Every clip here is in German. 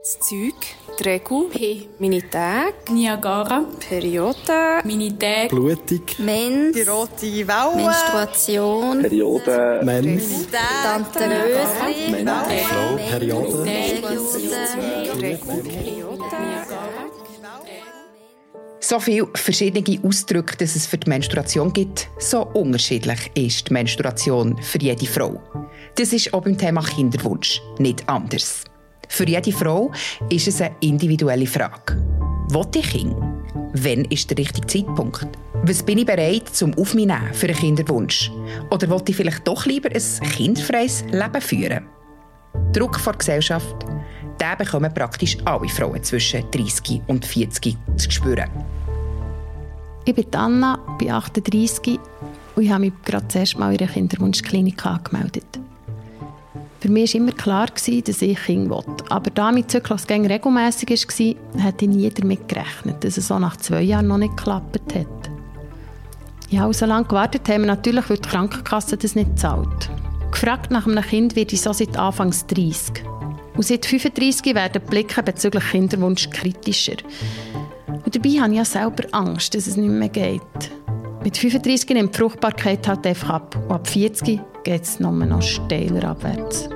Das Zeug, die Regel, P. meine Tage, Niagara, Periode, meine Tage, Blutung, Mens, die rote Welle, Menstruation, Periode, Mens, Tantenrösli, Frau, Periode, So viele verschiedene Ausdrücke, dass es für die Menstruation gibt, so unterschiedlich ist die Menstruation für jede Frau. Das ist auch beim Thema Kinderwunsch nicht anders. Für jede Frau ist es eine individuelle Frage. Will ich Kinder? Wann ist der richtige Zeitpunkt? Was bin ich bereit zum Aufnehmen für einen Kinderwunsch? Oder will ich vielleicht doch lieber ein kinderfreies Leben führen? Druck von der Gesellschaft, den bekommen praktisch alle Frauen zwischen 30 und 40 zu spüren. Ich bin Anna, bin 38 und ich habe mich gerade zuerst mal in einer Kinderwunschklinik angemeldet. Für mich war immer klar, dass ich Kinder will. Aber da mein Zyklus regelmässig war, hätte ich nie damit gerechnet, dass es so nach 2 Jahren noch nicht geklappt hat. Ich habe so lange gewartet, haben wir natürlich, weil die Krankenkasse das nicht zahlt. Gefragt nach einem Kind werde ich so seit Anfangs 30. Und seit 35 werden die Blicke bezüglich Kinderwunsch kritischer. Und dabei habe ich ja selber Angst, dass es nicht mehr geht. Mit 35 nimmt die Fruchtbarkeit halt einfach ab. Und ab 40 geht es noch steiler abwärts.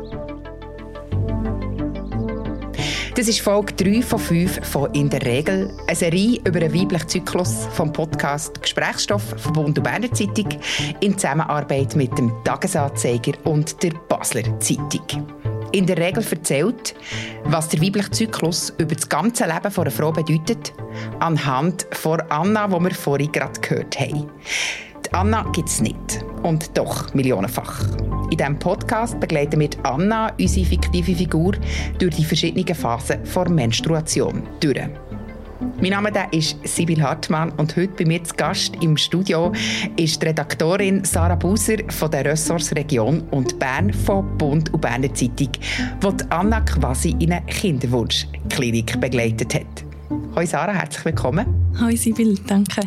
Das ist Folge 3 von 5 von «In der Regel», eine Serie über den weiblichen Zyklus vom Podcast «Gesprächsstoff» von «Bund und Berner Zeitung» in Zusammenarbeit mit dem «Tagesanzeiger» und der «Basler Zeitung». In der Regel erzählt, was der weibliche Zyklus über das ganze Leben einer Frau bedeutet, anhand von Anna, die wir vorhin gerade gehört haben. Die Anna gibt es nicht. Und doch millionenfach. In diesem Podcast begleiten wir Anna, unsere fiktive Figur, durch die verschiedenen Phasen der Menstruation durch. Mein Name ist Sibyl Hartmann und heute bei mir zu Gast im Studio ist die Redaktorin Sarah Buser von der Ressource-Region und Bern von «Bund und Berner Zeitung», die Anna quasi in eine Kinderwunschklinik begleitet hat. Hoi Sarah, herzlich willkommen. Hoi Sibyl, danke.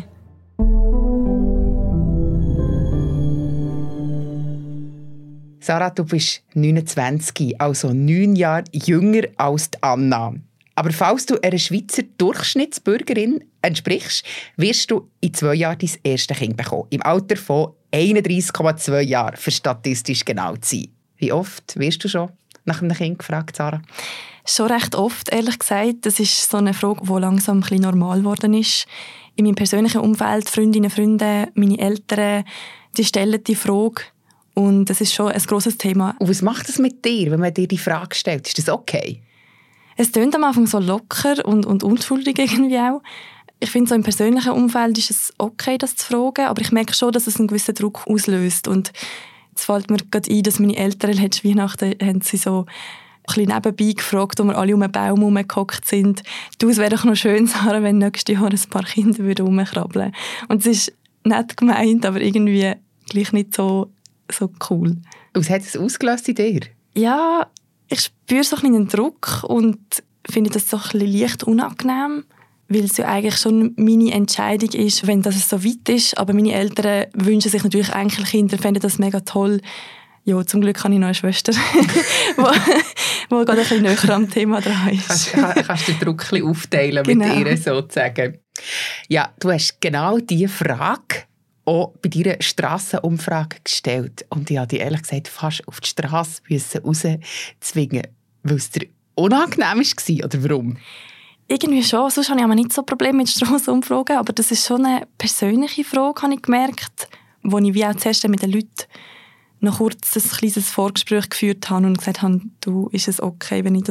Sarah, du bist 29, also 9 Jahre jünger als die Anna. Aber falls du einer Schweizer Durchschnittsbürgerin entsprichst, wirst du in 2 Jahren dein erstes Kind bekommen. Im Alter von 31,2 Jahren, für statistisch genau zu sein. Wie oft wirst du schon nach einem Kind gefragt, Sarah? Schon recht oft, ehrlich gesagt. Das ist so eine Frage, die langsam ein bisschen normal geworden ist. In meinem persönlichen Umfeld, Freundinnen, Freunde, meine Eltern, die stellen die Frage. Und das ist schon ein grosses Thema. Und was macht es mit dir, wenn man dir die Frage stellt? Ist das okay? Es klingt am Anfang so locker und unschuldig irgendwie auch. Ich finde, so im persönlichen Umfeld ist es okay, das zu fragen, aber ich merke schon, dass es einen gewissen Druck auslöst. Und jetzt fällt mir gerade ein, dass meine Eltern letzte Weihnachten haben sie so ein bisschen nebenbei gefragt, wo wir alle um einen Baum herumgehockt sind. Du, es wäre doch noch schön, Sarah, wenn nächstes Jahr ein paar Kinder herumkrabbeln würden. Und es ist nett gemeint, aber irgendwie gleich nicht so cool. Was hat es ausgelöst in dir? Ja, ich spüre so ein bisschen einen Druck und finde das so ein bisschen leicht unangenehm, weil es ja eigentlich schon meine Entscheidung ist, wenn das so weit ist. Aber meine Eltern wünschen sich natürlich Enkelkinder, fänden das mega toll. Ja, zum Glück habe ich noch eine Schwester, die gerade ein bisschen näher am Thema dran ist. Kannst du den Druck ein bisschen aufteilen Genau. mit ihr sozusagen? Ja, du hast genau diese Frage auch bei deiner Strassenumfrage gestellt. Und ich habe dich ehrlich gesagt fast auf die Strasse rauszwingen, weil es dir unangenehm war, oder warum? Irgendwie schon. Sonst habe ich aber nicht so Probleme mit Strassenumfragen, aber das ist schon eine persönliche Frage, habe ich gemerkt, wo ich wie auch zuerst mit den Leuten noch kurz ein kleines Vorgespräch geführt habe und gesagt habe, du, ist es okay, wenn ich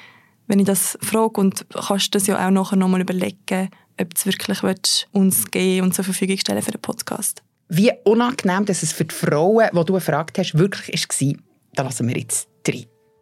das frage, und kannst das ja auch nachher nochmal überlegen, ob du wirklich uns geben und zur Verfügung stellen für den Podcast. Wie unangenehm dass es für die Frauen, die du gefragt hast, wirklich war, da lassen wir jetzt rein.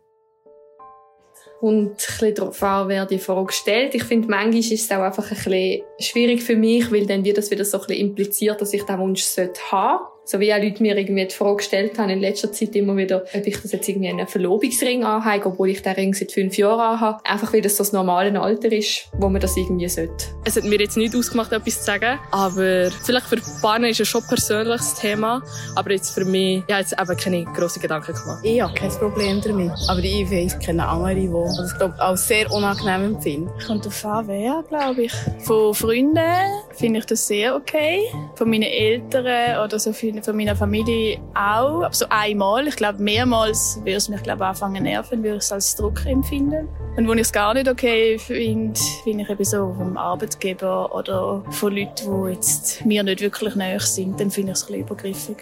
Und ein bisschen darauf an, wer die Frage stellt. Ich finde, manchmal ist es auch einfach ein bisschen schwierig für mich, weil dann wird das wieder so ein bisschen impliziert, dass ich diesen Wunsch haben sollte. So wie auch Leute mir irgendwie die Frage gestellt haben in letzter Zeit immer wieder, ob ich das jetzt irgendwie einen Verlobungsring anhabe, obwohl ich den Ring seit 5 Jahren anhabe. Einfach weil das so das normale Alter ist, wo man das irgendwie sollte. Es hat mir jetzt nicht ausgemacht, etwas zu sagen, aber vielleicht für Paare ist es schon ein persönliches Thema, aber jetzt für mich, ich habe jetzt eben keine grossen Gedanken gemacht. Ich habe kein Problem damit, aber ich weiss, ich kenne andere, die das, glaube ich, auch sehr unangenehm empfinden. Kommt auf an, wer, glaube ich. Von Freunden finde ich das sehr okay, von meinen Eltern oder so von meiner Familie auch, aber so einmal. Ich glaube, mehrmals würde es mich, glaube ich, anfangen nerven, würde ich es als Druck empfinden. Und wo ich es gar nicht okay finde, finde ich eben so vom Arbeitgeber oder von Leuten, die jetzt mir nicht wirklich nahe sind, dann finde ich es ein bisschen übergriffig.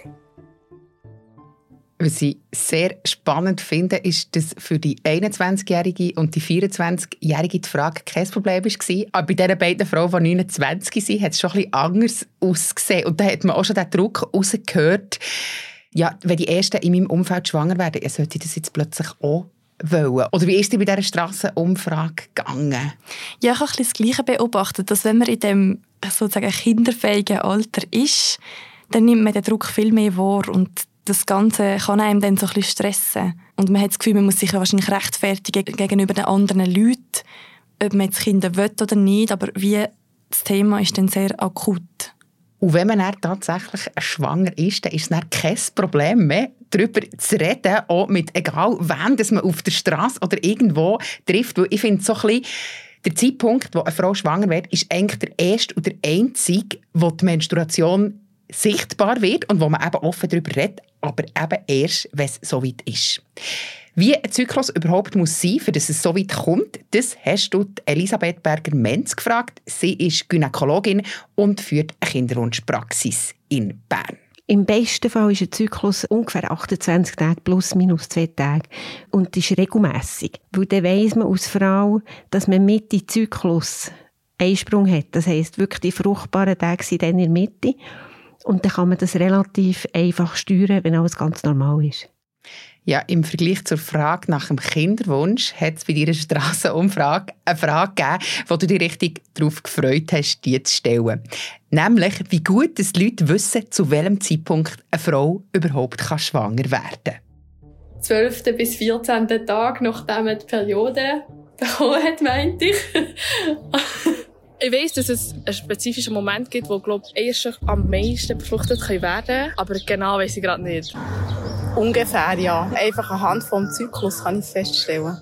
Was ich sehr spannend finde, ist, dass für die 21-Jährige und die 24-Jährige die Frage kein Problem war. Aber bei diesen beiden Frauen, die 29 sind, hat es schon ein bisschen anders ausgesehen. Und da hat man auch schon den Druck rausgehört, ja, wenn die Ersten in meinem Umfeld schwanger werden, sollte ich das jetzt plötzlich auch wollen. Oder wie ist es bei dieser Strassenumfrage gegangen? Ja, ich habe ein bisschen das Gleiche beobachtet, dass wenn man in dem sozusagen kinderfähigen Alter ist, dann nimmt man den Druck viel mehr wahr und das Ganze kann einem dann so ein bisschen stressen. Und man hat das Gefühl, man muss sich ja wahrscheinlich rechtfertigen gegenüber den anderen Leuten, ob man jetzt Kinder will oder nicht, aber wie das Thema ist dann sehr akut. Und wenn man dann tatsächlich schwanger ist, dann ist es dann kein Problem mehr, darüber zu reden, auch mit egal wem, dass man auf der Straße oder irgendwo trifft. Weil ich finde, so ein bisschen der Zeitpunkt, wo eine Frau schwanger wird, ist eigentlich der erste und der einzige, wo die Menstruation sichtbar wird und wo man eben offen darüber redet, aber eben erst, wenn es so weit ist. Wie ein Zyklus überhaupt muss sein, für dass es so weit kommt, das hast du Elisabeth Berger-Menz gefragt. Sie ist Gynäkologin und führt eine Kinderwunschpraxis in Bern. Im besten Fall ist ein Zyklus ungefähr 28 Tage plus minus 2 Tage und ist regelmässig. Weil dann weiss man als Frau, dass man Mitte Zyklus Eisprung hat. Das heisst, wirklich die fruchtbaren Tage sind dann in der Mitte. Und dann kann man das relativ einfach steuern, wenn alles ganz normal ist. Ja, im Vergleich zur Frage nach dem Kinderwunsch hat es bei deiner Strassenumfrage eine Frage gegeben, wo du dich richtig darauf gefreut hast, die zu stellen. Nämlich, wie gut dass die Leute wissen, zu welchem Zeitpunkt eine Frau überhaupt schwanger werden kann. 12. bis 14. Tag, nachdem man die Periode bekommen hat, meinte ich. Ich weiss, dass es einen spezifischen Moment gibt, wo, glaube ich, erst am meisten befruchtet werden können. Aber genau weiss ich gerade nicht. Ungefähr, ja. Einfach anhand des Zyklus kann ich es feststellen.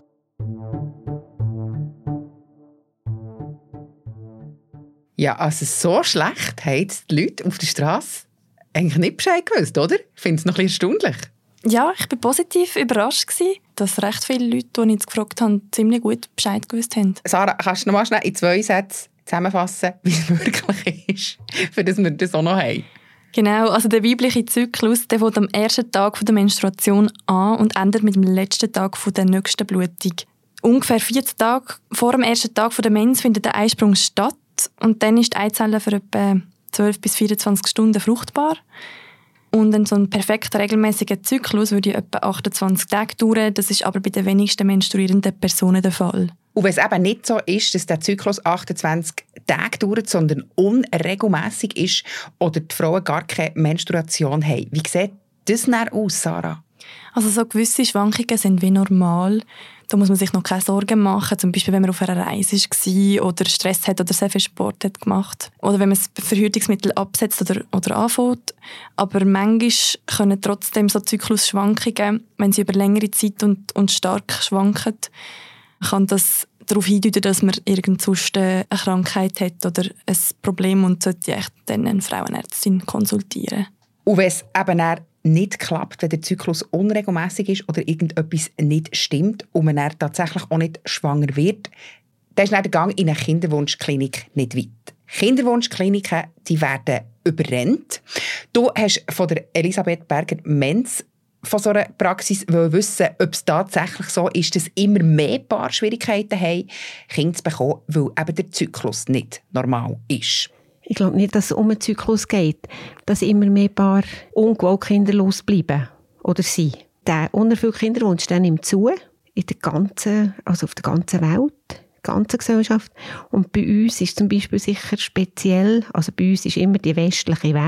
Ja, also so schlecht haben die Leute auf der Straße eigentlich nicht Bescheid gewusst, oder? Ich finde es noch ein bisschen erstaunlich. Ja, ich war positiv überrascht, dass recht viele Leute, die ich jetzt gefragt habe, ziemlich gut Bescheid gewusst haben. Sarah, kannst du noch mal schnell in 2 Sätzen zusammenfassen, wie es wirklich ist, für das wir das auch noch haben? Genau, also der weibliche Zyklus, der fängt am ersten Tag der Menstruation an und endet mit dem letzten Tag der nächsten Blutung. Ungefähr 14 Tage vor dem ersten Tag der Mens findet der Eisprung statt und dann ist die Eizelle für etwa 12 bis 24 Stunden fruchtbar. Und so ein perfekter, regelmäßiger Zyklus würde etwa 28 Tage dauern. Das ist aber bei den wenigsten menstruierenden Personen der Fall. Und wenn es eben nicht so ist, dass der Zyklus 28 Tage dauert, sondern unregelmäßig ist oder die Frauen gar keine Menstruation haben, wie sieht das dann aus, Sarah? Also so gewisse Schwankungen sind wie normal. Da muss man sich noch keine Sorgen machen. Zum Beispiel, wenn man auf einer Reise war oder Stress hat oder sehr viel Sport hat gemacht. Oder wenn man das Verhütungsmittel absetzt oder anfängt. Aber manchmal können trotzdem so Zyklusschwankungen, wenn sie über längere Zeit und stark schwanken, kann das darauf hindeuten, dass man sonst eine Krankheit hat oder ein Problem und sollte dann eine Frauenärztin konsultieren. Und wenn es eben nicht klappt, wenn der Zyklus unregelmäßig ist oder irgendetwas nicht stimmt und man dann tatsächlich auch nicht schwanger wird, dann ist dann der Gang in eine Kinderwunschklinik nicht weit. Kinderwunschkliniken, die werden überrennt. Du hast von der Elisabeth Berger-Menz von so einer Praxis wissen, ob es tatsächlich so ist, dass immer mehr Paare Schwierigkeiten haben, Kinder zu bekommen, weil eben der Zyklus nicht normal ist. Ich glaube nicht, dass es um einen Zyklus geht, dass immer mehr Paare ungewollt kinderlos bleiben oder sind. Der unerfüllte Kinderwunsch nimmt zu, auf der ganzen Welt, der ganzen Gesellschaft. Und bei uns ist zum Beispiel sicher speziell, also bei uns ist immer die westliche Welt,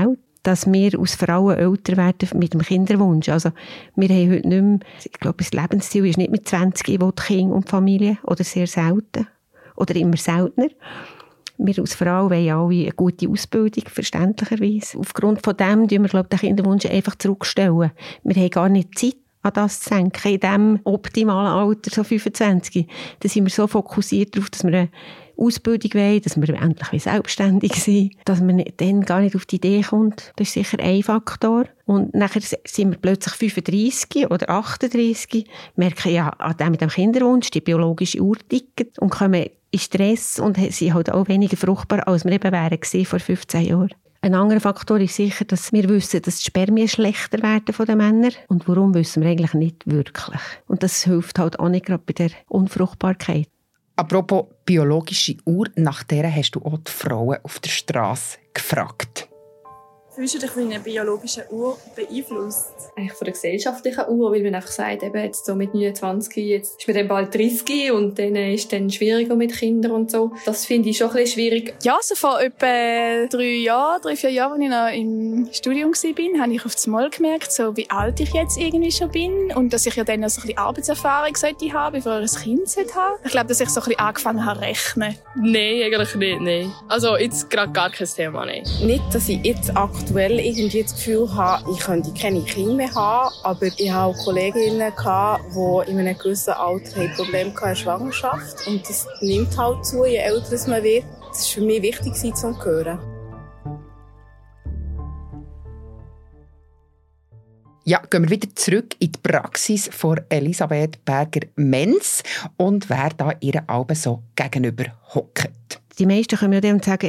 dass wir als Frauen älter werden mit dem Kinderwunsch. Also wir haben heute nicht mehr, ich glaube, das Lebensziel ist nicht mit 20, ich will Kind und Familie, oder sehr selten, oder immer seltener. Wir als Frau wollen alle eine gute Ausbildung, verständlicherweise. Aufgrund von dem tun wir, glaube ich, den Kinderwunsch einfach zurückstellen. Wir haben gar nicht Zeit, an das zu denken. In diesem optimalen Alter, so 25, da sind wir so fokussiert darauf, dass wir eine Ausbildung wollen, dass wir endlich selbstständig sind, dass man dann gar nicht auf die Idee kommt. Das ist sicher ein Faktor. Und nachher sind wir plötzlich 35 oder 38, merken ja mit dem Kinderwunsch, die biologische Uhr tickt und kommen in Stress und sind halt auch weniger fruchtbar, als wir eben wären vor 15 Jahren. Ein anderer Faktor ist sicher, dass wir wissen, dass die Spermien schlechter werden von den Männern. Und warum, wissen wir eigentlich nicht wirklich. Und das hilft halt auch nicht gerade bei der Unfruchtbarkeit. Apropos biologische Uhr, nach der hast du auch die Frauen auf der Straße gefragt. Fühlst du dich wie eine biologische Uhr beeinflusst? Eigentlich von der gesellschaftlichen Uhr, weil man einfach sagt, eben jetzt so mit 29, jetzt ist man dann bald 30 und dann ist es dann schwieriger mit Kindern und so. Das finde ich schon ein bisschen schwierig. Ja, so vor etwa 3-4 Jahren, als ich noch im Studium war, habe ich auf das Mal gemerkt, so wie alt ich jetzt irgendwie schon bin und dass ich ja dann noch so ein bisschen Arbeitserfahrung sollte haben, bevor ich ein Kind sollte haben. Ich glaube, dass ich so ein bisschen angefangen habe zu rechnen. Nein, eigentlich nicht, nein. Also jetzt gerade gar kein Thema, nein. Nicht, dass ich jetzt aktuell irgendwie das Gefühl habe, ich könnte keine Kinder mehr haben, aber ich habe auch Kolleginnen gehabt, die in einem gewissen Alter Probleme mit der Schwangerschaft und das nimmt halt zu, je älter man wird. Das war für mich wichtig zu hören. Ja, gehen wir wieder zurück in die Praxis von Elisabeth Berger-Menz und wer da ihr Alben so gegenüber hockt. Die meisten können ja dann sagen,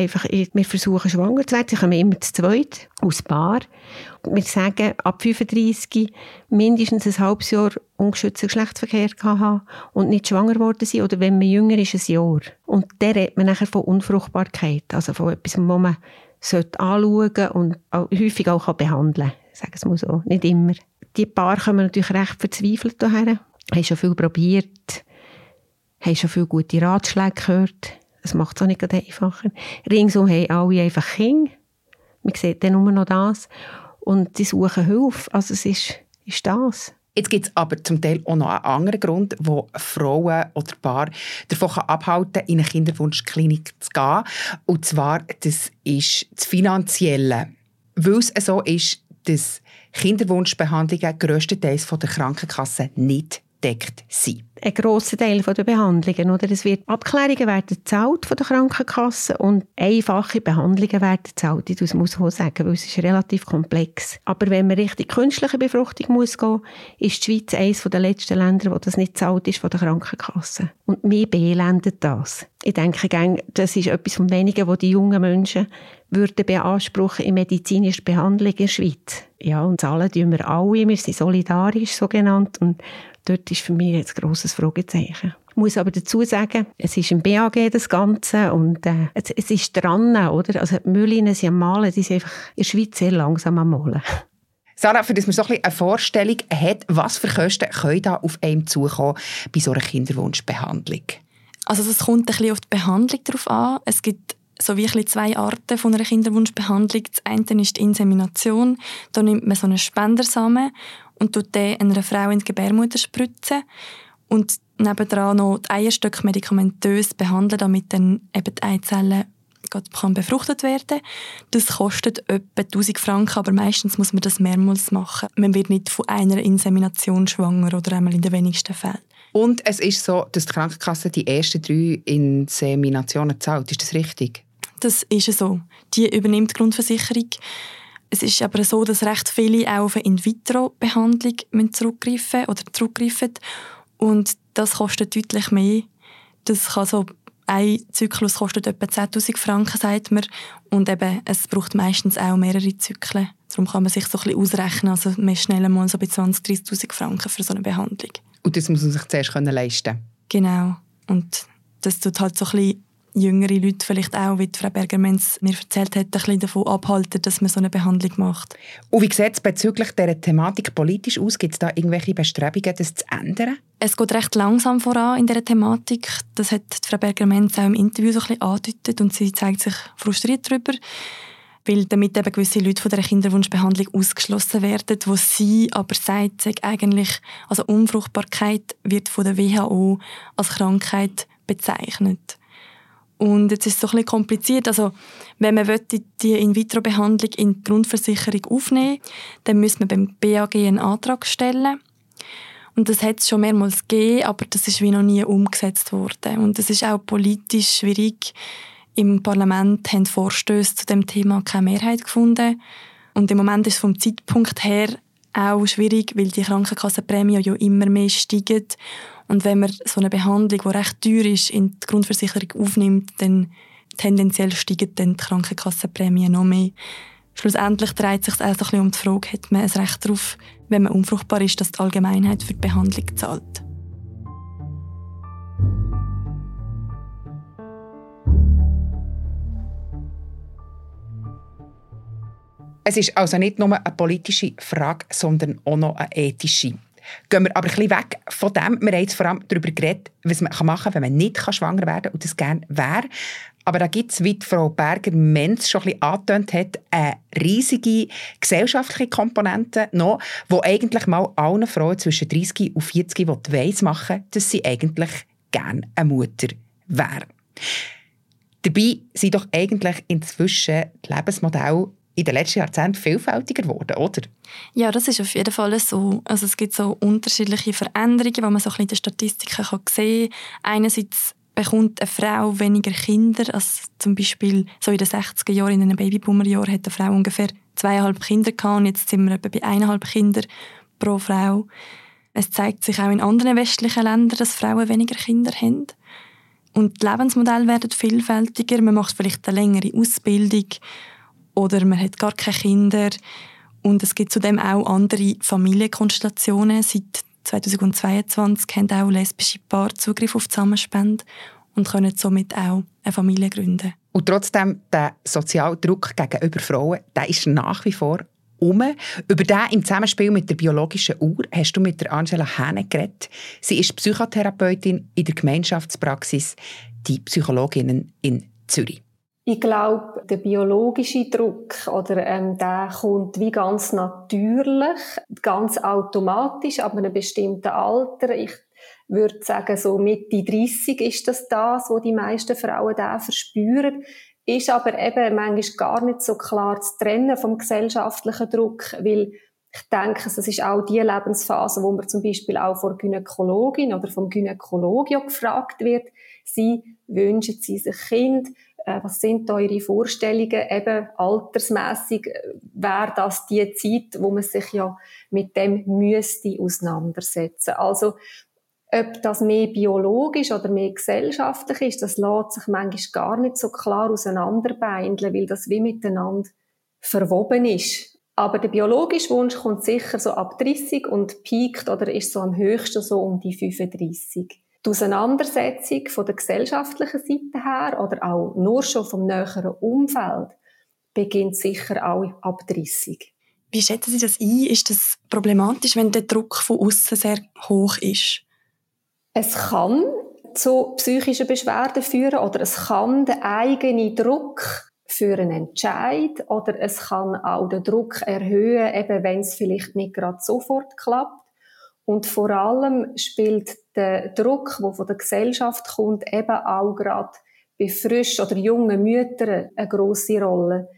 wir versuchen schwanger zu werden. Sie kommen immer zu zweit, aus Paar. Wir sagen, ab 35 mindestens ein halbes Jahr ungeschützten Geschlechtsverkehr haben und nicht schwanger geworden sind. Oder wenn man jünger ist, ein Jahr. Und dann redet man nachher von Unfruchtbarkeit. Also von etwas, was man anschauen und häufig auch behandeln kann. Sagen wir es mal so. Nicht immer. Die Paare kommen natürlich recht verzweifelt hierher. Haben schon viel probiert. Haben schon viele gute Ratschläge gehört. Das macht es auch nicht einfacher. Ringsum haben alle einfach Kinder. Man sieht dann nur noch das. Und die suchen Hilfe. Also es ist das. Jetzt gibt es aber zum Teil auch noch einen anderen Grund, wo Frauen oder Paare davon abhalten kann, in eine Kinderwunschklinik zu gehen. Und zwar, das ist das Finanzielle. Weil es so ist, dass Kinderwunschbehandlungen grösstenteils von der Krankenkasse nicht deckt sind. Ein grosser Teil der Behandlungen. Oder? Abklärungen werden gezahlt von der Krankenkasse und einfache Behandlungen werden gezahlt. Das muss man sagen, weil es ist relativ komplex. Aber wenn man Richtung künstliche Befruchtung muss gehen, ist die Schweiz eines der letzten Länder, wo das nicht gezahlt ist von der Krankenkasse. Und wir beelenden das. Ich denke, das ist etwas von wenigen, wo die jungen Menschen würden beanspruchen in medizinischer Behandlung in der Schweiz. Ja, und zahlen tun wir alle. Wir sind solidarisch, so genannt. Und dort ist für mich jetzt ein grosses Fragezeichen. Ich muss aber dazu sagen, es ist im BAG das Ganze und es ist dran, oder? Also die Mühlen sind am Malen, die sind einfach in der Schweiz sehr langsam am Malen. Sarah, für das man so ein bisschen eine Vorstellung hat, was für Kosten können da auf einem zukommen bei so einer Kinderwunschbehandlung? Also es kommt ein bisschen auf die Behandlung drauf an. Es gibt so wirklich 2 Arten von einer Kinderwunschbehandlung. Das eine ist die Insemination. Da nimmt man so einen Spendersamen und tut den einer Frau in die Gebärmutter spritzen und nebendran noch die Eierstöcke medikamentös behandeln, damit dann eben die Eizellen befruchtet werden. Das kostet etwa 1000 Franken, aber meistens muss man das mehrmals machen. Man wird nicht von einer Insemination schwanger oder einmal in den wenigsten Fällen. Und es ist so, dass die Krankenkasse die ersten 3 Inseminationen zahlt. Ist das richtig? Das ist so. Die übernimmt die Grundversicherung. Es ist aber so, dass recht viele auch auf eine In-vitro-Behandlung zurückgreifen. Und das kostet deutlich mehr. Das kann so, ein Zyklus kostet etwa 10'000 Franken, sagt man. Und eben, es braucht meistens auch mehrere Zyklen. Darum kann man sich so ein bisschen ausrechnen. Also man ist schnell mal so bei 20'000-30'000 Franken für so eine Behandlung. Und das muss man sich zuerst leisten können. Genau. Und das tut halt so ein bisschen jüngere Leute vielleicht auch, wie Frau Berger-Menz mir erzählt hat, ein bisschen davon abhalten, dass man so eine Behandlung macht. Und wie sieht es bezüglich dieser Thematik politisch aus? Gibt es da irgendwelche Bestrebungen, das zu ändern? Es geht recht langsam voran in dieser Thematik. Das hat Frau Berger-Menz auch im Interview so ein bisschen angedeutet und sie zeigt sich frustriert darüber. weil damit eben gewisse Leute von der Kinderwunschbehandlung ausgeschlossen werden, wo sie aber sagt, also Unfruchtbarkeit wird von der WHO als Krankheit bezeichnet. Und jetzt ist es so ein bisschen kompliziert. Also, wenn man die In-vitro-Behandlung in die Grundversicherung aufnehmen will, dann müsste man beim BAG einen Antrag stellen. Und das hat es schon mehrmals gegeben, aber das ist wie noch nie umgesetzt worden. Und es ist auch politisch schwierig. Im Parlament haben Vorstöße zu dem Thema keine Mehrheit gefunden. Und im Moment ist es vom Zeitpunkt her auch schwierig, weil die Krankenkassenprämien ja immer mehr steigen. Und wenn man so eine Behandlung, die recht teuer ist, in die Grundversicherung aufnimmt, dann tendenziell steigen dann die Krankenkassenprämien noch mehr. Schlussendlich dreht sich auch so ein bisschen um die Frage, hat man ein Recht darauf, wenn man unfruchtbar ist, dass die Allgemeinheit für die Behandlung zahlt. Es ist also nicht nur eine politische Frage, sondern auch noch eine ethische. Gehen wir aber ein bisschen weg von dem. Wir haben jetzt vor allem darüber geredet, was man machen kann, wenn man nicht schwanger werden kann und das gerne wäre. Aber da gibt es, wie Frau Berger-Menz schon ein bisschen angetönt hat, eine riesige gesellschaftliche Komponente noch, die eigentlich mal allen Frauen zwischen 30 und 40 weiss machen, dass sie eigentlich gerne eine Mutter wäre. Dabei sind doch eigentlich inzwischen die Lebensmodelle in den letzten Jahrzehnten vielfältiger geworden, oder? Ja, das ist auf jeden Fall so. Also es gibt so unterschiedliche Veränderungen, die man so ein bisschen in den Statistiken sehen kann. Einerseits bekommt eine Frau weniger Kinder als zum Beispiel so in den 60er Jahren, in einem Babyboomer-Jahr, hat eine Frau ungefähr 2,5 Kinder gehabt und jetzt sind wir etwa bei 1,5 Kinder pro Frau. Es zeigt sich auch in anderen westlichen Ländern, dass Frauen weniger Kinder haben. Und die Lebensmodelle werden vielfältiger. Man macht vielleicht eine längere Ausbildung oder man hat gar keine Kinder. Und es gibt zudem auch andere Familienkonstellationen. Seit 2022 haben auch lesbische Paare Zugriff auf Zusammenspende und können somit auch eine Familie gründen. Und trotzdem, der soziale Druck gegenüber Frauen, der ist nach wie vor Über den im Zusammenspiel mit der biologischen Uhr hast du mit der Angela Hähne geredet. Sie ist Psychotherapeutin in der Gemeinschaftspraxis die Psychologinnen in Zürich. Ich glaube, der biologische Druck, der kommt wie ganz natürlich, ganz automatisch ab einem bestimmten Alter. Ich würde sagen, so Mitte 30 ist das, was die meisten Frauen da verspüren. Ist aber eben manchmal gar nicht so klar zu trennen vom gesellschaftlichen Druck, weil ich denke, es ist auch die Lebensphase, wo man zum Beispiel auch von der Gynäkologin oder vom Gynäkologen gefragt wird, wünschen sie sich Kind? Was sind eure Vorstellungen? Eben altersmässig wäre das die Zeit, wo man sich ja mit dem müsste auseinandersetzen. Also, ob das mehr biologisch oder mehr gesellschaftlich ist, das lässt sich manchmal gar nicht so klar auseinanderbeindeln, weil das wie miteinander verwoben ist. Aber der biologische Wunsch kommt sicher so ab 30 und piekt oder ist so am höchsten so um die 35. Die Auseinandersetzung von der gesellschaftlichen Seite her oder auch nur schon vom näheren Umfeld beginnt sicher auch ab 30. Wie schätzen Sie das ein? Ist das problematisch, wenn der Druck von außen sehr hoch ist? Es kann zu psychischen Beschwerden führen oder es kann den eigenen Druck für einen Entscheid oder es kann auch den Druck erhöhen, eben wenn es vielleicht nicht gerade sofort klappt. Und vor allem spielt der Druck, der von der Gesellschaft kommt, eben auch gerade bei frisch oder jungen Müttern eine grosse Rolle.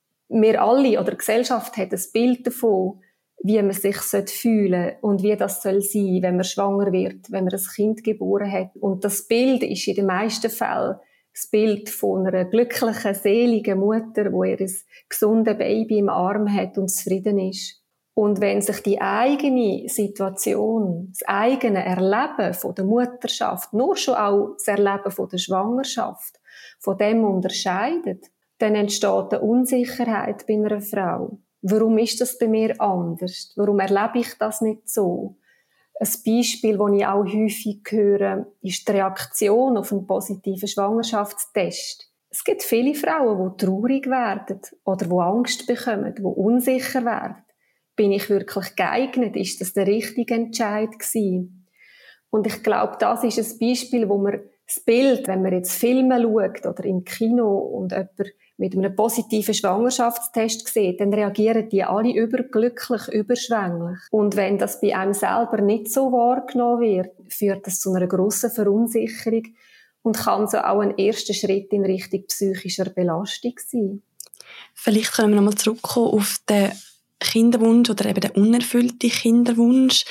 Wir alle oder die Gesellschaft hat ein Bild davon, wie man sich fühlen sollte und wie das soll sein, wenn man schwanger wird, wenn man ein Kind geboren hat. Und das Bild ist in den meisten Fällen das Bild von einer glücklichen, seligen Mutter, die ihr gesundes Baby im Arm hat und zufrieden ist. Und wenn sich die eigene Situation, das eigene Erleben von der Mutterschaft, nur schon auch das Erleben von der Schwangerschaft, von dem unterscheidet, dann entsteht eine Unsicherheit bei einer Frau. Warum ist das bei mir anders? Warum erlebe ich das nicht so? Ein Beispiel, das ich auch häufig höre, ist die Reaktion auf einen positiven Schwangerschaftstest. Es gibt viele Frauen, die traurig werden oder die Angst bekommen, die unsicher werden. Bin ich wirklich geeignet? Ist das der richtige Entscheid gewesen? Und ich glaube, das ist ein Beispiel, wo man das Bild, wenn man jetzt Filme schaut oder im Kino und jemand mit einem positiven Schwangerschaftstest sieht, dann reagieren die alle überglücklich, überschwänglich. Und wenn das bei einem selber nicht so wahrgenommen wird, führt das zu einer grossen Verunsicherung und kann so auch ein erster Schritt in Richtung psychischer Belastung sein. Vielleicht können wir nochmal zurückkommen auf den Kinderwunsch oder eben den unerfüllten Kinderwunsch.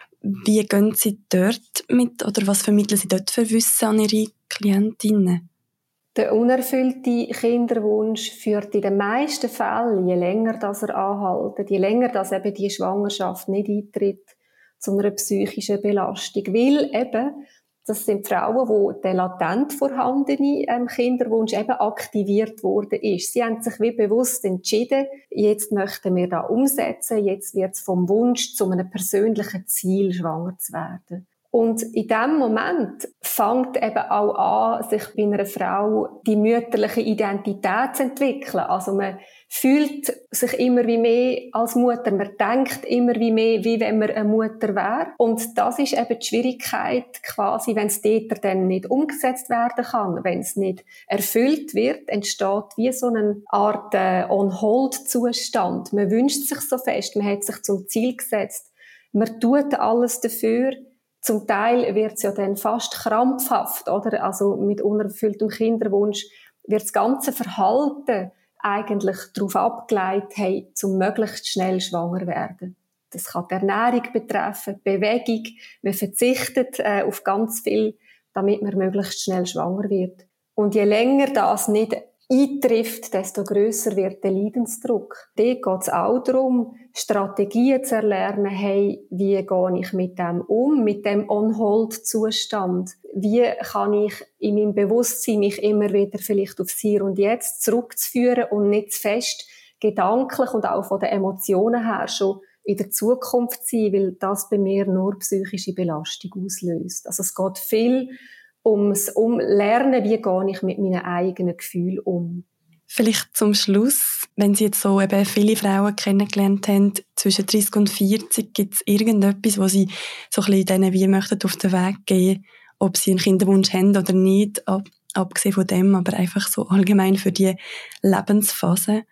Wie gehen Sie dort mit oder was vermitteln Sie dort für Wissen an Ihre Klientinnen? Der unerfüllte Kinderwunsch führt in den meisten Fällen, je länger das er anhält, je länger das eben die Schwangerschaft nicht eintritt, zu einer psychischen Belastung. Weil eben, das sind Frauen, wo der latent vorhandene Kinderwunsch eben aktiviert worden ist. Sie haben sich wie bewusst entschieden, jetzt möchten wir da umsetzen, jetzt wird es vom Wunsch zu einem persönlichen Ziel, schwanger zu werden. Und in dem Moment fängt eben auch an, sich bei einer Frau die mütterliche Identität zu entwickeln. Also man fühlt sich immer wie mehr als Mutter. Man denkt immer wie mehr, wie wenn man eine Mutter wäre. Und das ist eben die Schwierigkeit quasi, wenn es dort dann nicht umgesetzt werden kann, wenn es nicht erfüllt wird, entsteht wie so eine Art On-Hold-Zustand. Man wünscht sich so fest, man hat sich zum Ziel gesetzt, man tut alles dafür. Zum Teil wird es ja dann fast krampfhaft, oder? Also mit unerfülltem Kinderwunsch wird das ganze Verhalten eigentlich darauf abgeleitet, hey, zum möglichst schnell schwanger werden. Das kann die Ernährung betreffen, die Bewegung. Man verzichtet auf ganz viel, damit man möglichst schnell schwanger wird. Und je länger das nicht eintrifft, desto grösser wird der Leidensdruck. Dort geht es auch darum, Strategien zu erlernen, hey, wie gehe ich mit dem um, mit dem On-Hold-Zustand? Wie kann ich in meinem Bewusstsein mich immer wieder vielleicht aufs Hier und Jetzt zurückzuführen und nicht zu fest gedanklich und auch von den Emotionen her schon in der Zukunft sein, weil das bei mir nur psychische Belastung auslöst. Also es geht viel um Lernen, wie gehe ich mit meinen eigenen Gefühlen um. Vielleicht zum Schluss, wenn Sie jetzt so eben viele Frauen kennengelernt haben, zwischen 30 und 40, gibt es irgendetwas, wo Sie so ein bisschen denen wie möchten auf den Weg gehen, ob sie einen Kinderwunsch haben oder nicht, abgesehen von dem, aber einfach so allgemein für die Lebensphase?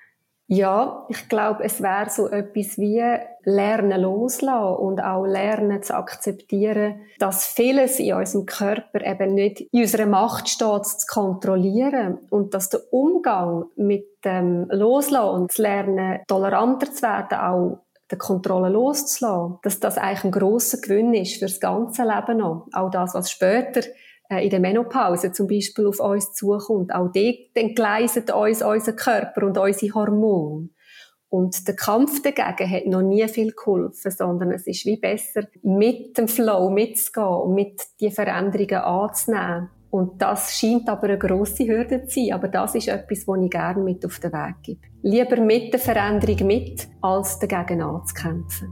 Ja, ich glaube, es wäre so etwas wie lernen loslassen und auch lernen zu akzeptieren, dass vieles in unserem Körper eben nicht in unserer Macht steht, zu kontrollieren und dass der Umgang mit dem Loslassen und zu lernen, toleranter zu werden, auch die Kontrolle loszulassen, dass das eigentlich ein grosser Gewinn ist für das ganze Leben noch. Auch das, was später in der Menopause zum Beispiel auf uns zukommt. Auch dort entgleisen uns unser Körper und unsere Hormone. Und der Kampf dagegen hat noch nie viel geholfen, sondern es ist wie besser, mit dem Flow mitzugehen und mit die Veränderungen anzunehmen. Und das scheint aber eine grosse Hürde zu sein. Aber das ist etwas, was ich gerne mit auf den Weg gebe. Lieber mit der Veränderung mit, als dagegen anzukämpfen.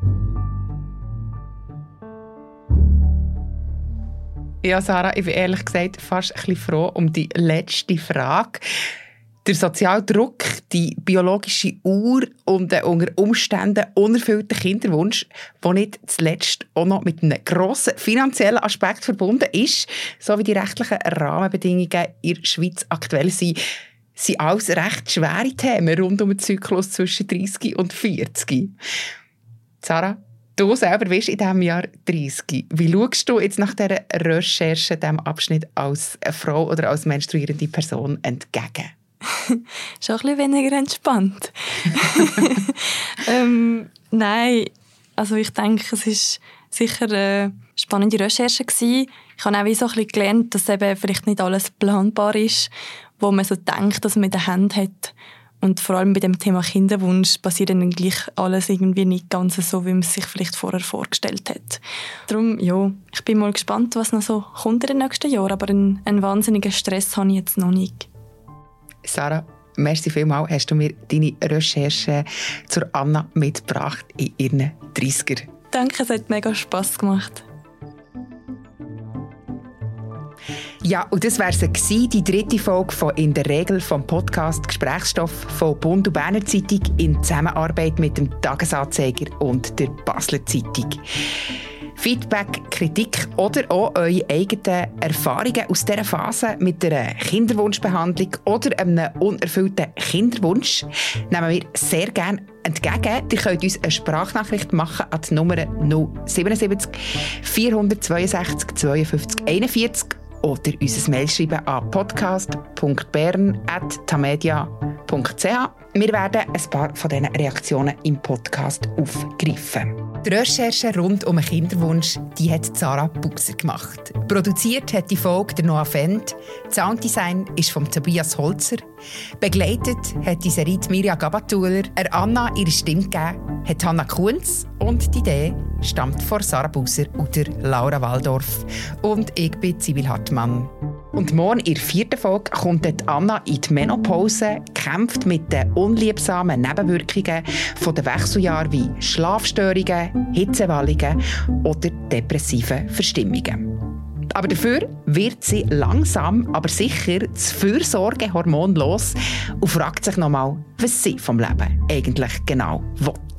Ja, Sarah, ich bin ehrlich gesagt fast ein bisschen froh um die letzte Frage. Der soziale Druck, die biologische Uhr und der unter Umständen unerfüllte Kinderwunsch, der nicht zuletzt auch noch mit einem grossen finanziellen Aspekt verbunden ist, so wie die rechtlichen Rahmenbedingungen in der Schweiz aktuell sind alles recht schwere Themen rund um den Zyklus zwischen 30 und 40. Sarah, du selber bist in diesem Jahr 30. Wie schaust du jetzt nach dieser Recherche, diesem Abschnitt als Frau oder als menstruierende Person entgegen? Schon ein bisschen weniger entspannt. Nein, also ich denke, es war sicher eine spannende Recherche gewesen. Ich habe auch so ein bisschen gelernt, dass eben vielleicht nicht alles planbar ist, wo man so denkt, dass man in der Hand hat. Und vor allem bei dem Thema Kinderwunsch passiert dann gleich alles irgendwie nicht ganz so, wie man es sich vielleicht vorher vorgestellt hat. Darum, ja, ich bin mal gespannt, was noch so kommt in den nächsten Jahren. Aber einen wahnsinnigen Stress habe ich jetzt noch nicht. Sarah, merci vielmals, hast du mir deine Recherche zur Anna mitgebracht in ihren 30er. Danke, es hat mega Spass gemacht. Ja, und das wäre sie, die dritte Folge von «In der Regel» vom Podcast «Gesprächsstoff» von «Bund» und «Berner Zeitung» in Zusammenarbeit mit dem «Tagesanzeiger» und der «Basler Zeitung». Feedback, Kritik oder auch eure eigenen Erfahrungen aus dieser Phase mit einer Kinderwunschbehandlung oder einem unerfüllten Kinderwunsch nehmen wir sehr gerne entgegen. Ihr könnt uns eine Sprachnachricht machen an die Nummer 077 462 52 41 oder uns ein Mail schreiben an podcast.bern@tamedia.ch. Wir werden ein paar von diesen Reaktionen im Podcast aufgreifen. Die Recherche rund um einen Kinderwunsch, die hat Sarah Buser gemacht. Produziert hat die Folge der Noah Fendt. Das Sounddesign ist von Tobias Holzer. Begleitet hat die Serie Mirja Gabatuller. Anna ihre Stimme gegeben hat Hanna Kunz. Und die Idee stammt von Sarah Buser und Laura Waldorf. Und ich bin Sibyl Hartmann. Und morgen in der 4. Folge kommt Anna in die Menopause, kämpft mit den unliebsamen Nebenwirkungen von den Wechseljahren wie Schlafstörungen, Hitzewallungen oder depressiven Verstimmungen. Aber dafür wird sie langsam, aber sicher das Fürsorgehormon los und fragt sich nochmal, was sie vom Leben eigentlich genau will.